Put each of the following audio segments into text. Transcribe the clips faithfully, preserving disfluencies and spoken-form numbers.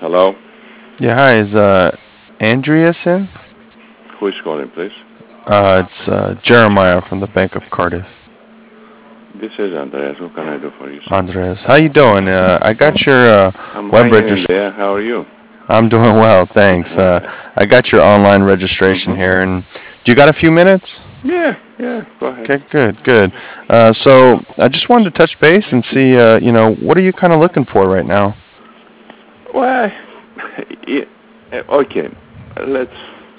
Hello? Yeah, hi, is uh Andreasen? Who is calling, please? Uh it's uh Jeremiah from the Bank of Cardiff. This is Andreas. What can I do for you, sir? Andres, how you doing? Uh I got your uh I'm web hanging in regist there. How are you? I'm doing well, thanks. Uh I got your online registration Mm-hmm. here, and do you got a few minutes? Yeah, yeah, go ahead. Okay, good, good. Uh so I just wanted to touch base and see uh, you know, what are you kind of looking for right now? Well, yeah, okay. Let's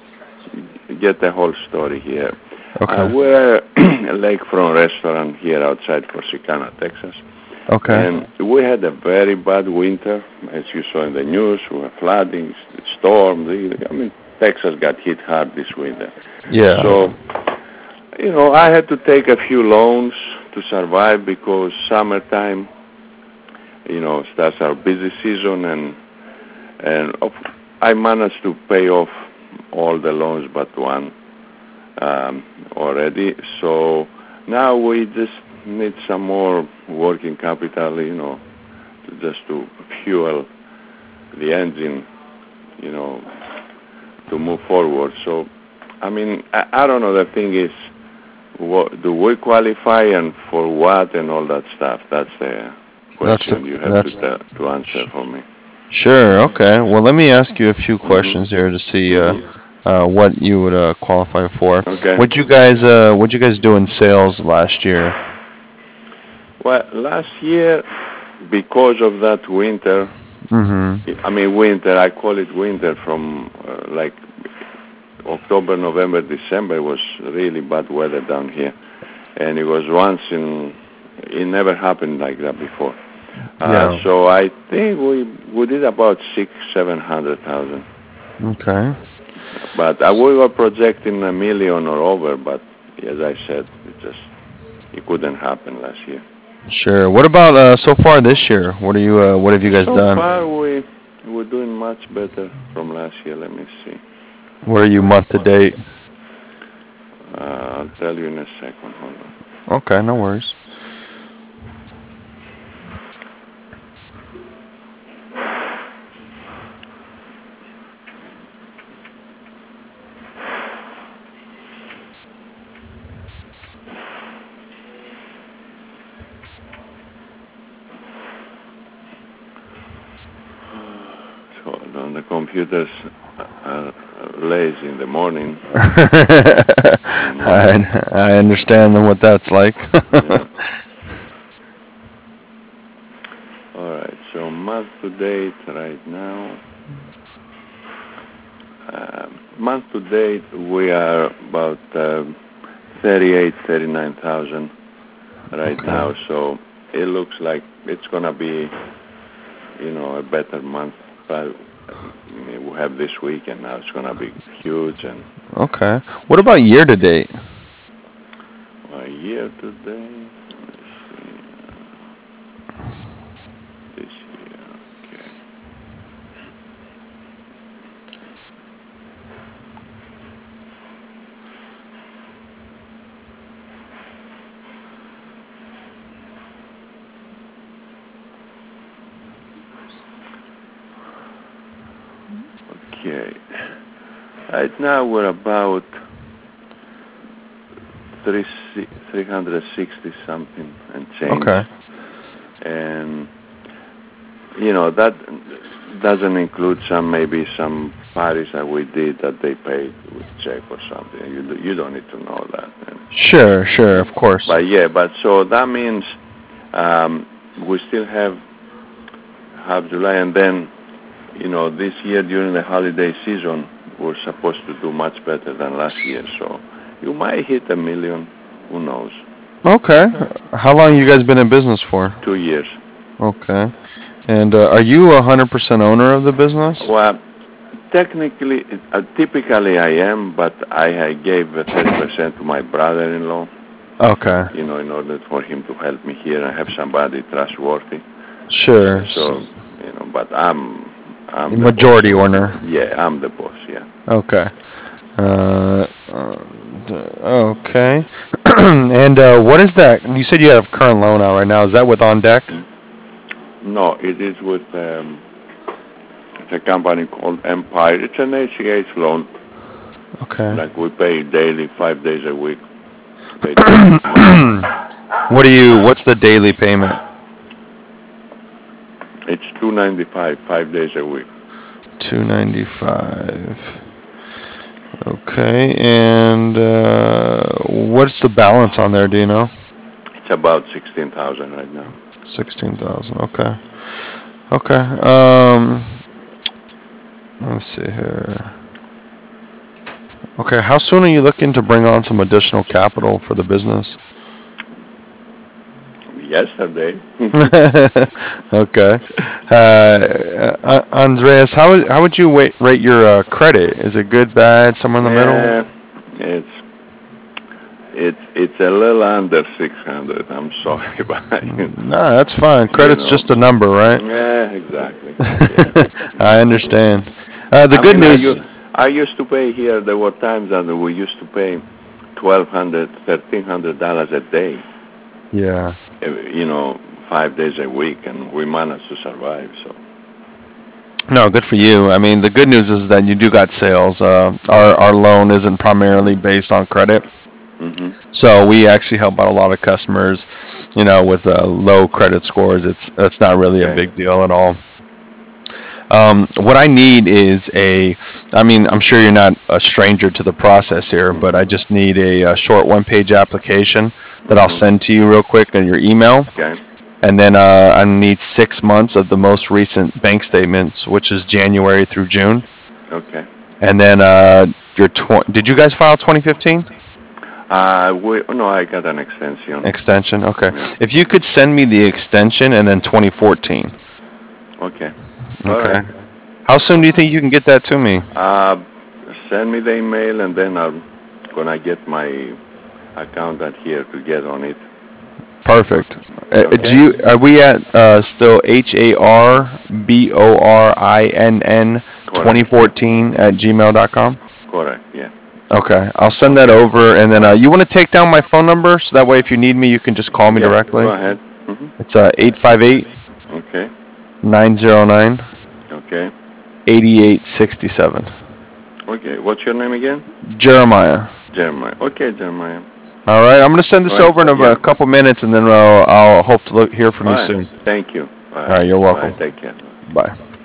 get the whole story here. Uh, Okay. we're a lakefront restaurant here outside Corsicana, Texas. Okay. And we had a very bad winter, as you saw in the news. We were flooding, storms. I mean, Texas got hit hard this winter. Yeah. So, you know, I had to take a few loans to survive because summertime, you know, starts our busy season, and and of, I managed to pay off all the loans but one um, already. So now we just need some more working capital, you know, to just to fuel the engine, you know, to move forward. So, I mean, I, I don't know. The thing is, what, do we qualify and for what and all that stuff? That's the That's the question you have to that's tell, to answer for me. Sure. Okay. Well, let me ask you a few Mhm. questions here to see uh, Mhm. uh, what you would uh, qualify for. Okay. What you guys uh, what you guys do in sales last year? Well, last year, because of that winter, Mm-hmm. I mean winter, I call it winter from uh, like October, November, December was really bad weather down here, and it was once in it never happened like that before. Uh, Yeah. so I think we we did about six, seven hundred thousand, Okay. but uh, we were projecting a million or over. But as I said, it just it couldn't happen last year. Sure. What about uh, so far this year? What are you uh, what have you guys So done? far, we we're doing much better from last year. Let me see. Where are you month to date? Uh, I'll tell you in a second. Hold on. Okay, no worries. Hold on. The computers are lazy in the morning. Mm, I I understand what that's like. yeah. All right. So month to date right now. Uh, month to date, we are about um, thirty-eight, thirty-nine thousand right Okay. now. So it looks like it's gonna be, you know, a better month. But I mean, we have this week, and now it's gonna be huge. And Okay. What about year to date? a year to date, let's see, this year, okay. Okay. Right now we're about three three hundred sixty something and change, Okay. and you know that doesn't include some maybe some parties that we did that they paid with check or something. You do, you don't need to know that. And, Sure, sure, and, of course. but yeah, but so that means um, we still have half July, and then you know this year during the holiday season we're supposed to do much better than last year. So you might hit a million. Who knows? Okay. How long you guys been in business for? Two years. Okay. And uh, are you a hundred percent owner of the business? Well, technically, uh, typically I am, but I, I gave uh, thirty percent to my brother-in-law, Okay. you know, in order for him to help me here and have somebody trustworthy. Sure. So, S- you know, but I'm, I'm the boss. Majority owner. Yeah, I'm the boss. Yeah. Okay. Uh, uh, d- okay. And uh, what is that? You said you have a current loan out right now. Is that with On Deck? No, it is with um, It's a company called Empire. It's an A C H loan. Okay. Like we pay daily, five days a week. What do you? What's the daily payment? It's two ninety five, five days a week. Two ninety five. Okay, and uh, what's the balance on there? Do you know? It's about sixteen thousand right now. Sixteen thousand. Okay. Okay. Um. Let's see here. Okay. How soon are you looking to bring on some additional capital for the business? Yesterday. Okay. Uh, uh, Andreas, how would how would you wait, rate your uh, credit? Is it good, bad, somewhere in the middle? Yeah, it's it's it's a little under six hundred. I'm sorry, but you know, No, that's fine. Credit's know. just a number, right? Yeah, exactly. Yeah. I understand. Uh, the I good mean, I, news. u- I used to pay here. There were times that we used to pay twelve hundred, thirteen hundred dollars a day. Yeah. uh, You know, five days a week, and we managed to survive. So. No, good for you. I mean, the good news is that you do got sales. Uh, our our loan isn't primarily based on credit, Hmm. so we actually help out a lot of customers, you know, with uh, low credit scores. It's it's not really a Okay. big deal at all. Um, what I need is a, I mean, I'm sure you're not a stranger to the process here, but I just need a, a short one-page application that I'll Hmm. send to you real quick on your email. Okay. And then uh, I need six months of the most recent bank statements, which is January through June. Okay. And then uh, your tw- did you guys file twenty fifteen Uh, we, no, I got an extension. extension? Okay. Yeah. If you could send me the extension and then twenty fourteen. Okay. All Okay. right. How soon do you think you can get that to me? Uh, send me the email, and then I'm gonna get my accountant here to get on it. Perfect. Uh, Okay. do you are we at uh, still H A R B O R I N N twenty Correct. fourteen at gmail dot com? Correct. Yeah. Okay, I'll send that over, and then uh, you want to take down my phone number so that way if you need me, you can just call me Yeah. directly. Go ahead. Hmm. It's uh eight five eight, Okay. nine zero nine, Okay. eight eight six seven. Okay. What's your name again? Jeremiah. Jeremiah. Okay, Jeremiah. All right, I'm gonna send this All right, over in a, yeah. a couple minutes, and then uh, I'll hope to look, hear from All you right. soon. Thank you. All All right, you're welcome. All right. Take care. Bye.